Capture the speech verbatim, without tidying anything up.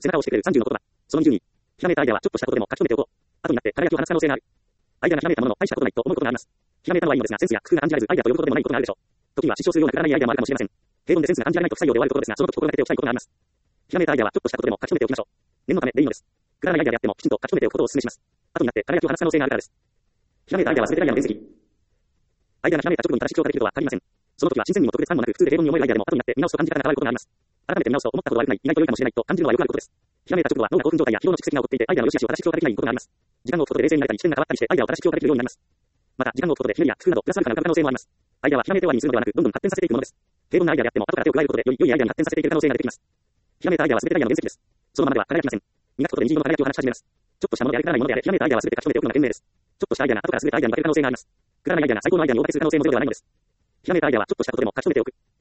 背中を押してくれるさんじゅうの言葉。そのにじゅうに。ひらめいたアイデアはちょっとしたことでも書き留めておこう。後になって輝きを放つ可能性がある。アイデアがひらめいたものの大したことないと思うことがあります。ひらめいたのはいいのですが、センスや工夫が感じられず、アイデアと呼ぶことでもないことがあるでしょう。時には失笑するようなくだらないアイデアもあるかもしれません。平凡でセンスが感じられないと不採用で終わるところですが、その時心がけておきたいことがあります。ひらめいたアイデアはちょっとしたことでも書き留めておきましょう。念のためでいいのです。くだらないアイデアであってもきちんと書き留めておくことをお勧めします。後になって輝きを放つ可能性があるからです。ひらめいたアイデアは全てダイヤの原石。アイデアがひらめいた直後に正しく評価できるとは限りません。その時は新鮮にも特別感もなく普通で平凡に思えるアイデアでも後になって見直すと感じ方が変わることがあります。改めて見直すと思ったことは悪くない、意外と良いかもしれないと感じるのはよくあることです。ひらめいた直後は脳が興奮状態や疲労の蓄積が起こっていてアイデアの良し悪しを正しく評価できないことがあります。時間が置くことで冷静になれたり視点が変わったりしてアイデアを正しく評価できるようになります。また時間が置くことでひねりや工夫などプラスアルファが浮かぶ可能性もあります。アイデアはひらめいて終わりにするのではなくどんどん発展させていくものです。平凡なアイデアであっても後から手を加えることでより良いアイデアに発展させていける可能性が出てきます。ひらめいたアイデアは全てダイヤの原石です。そのままでは輝きません。磨くことで虹色の輝きを放ち始めます。ちょっとしたものであれくだらないものであれひらめいたアイデアは全て書き留めておくのが賢明です。ちょっとしたアイデアが後から全てアイデアに化ける可能性があります。くだらないアイデアが最高のアイデアに大化けする可能性もゼロではないのです。ひらめいたアイデアはちょっとしたことでも書き留めておく。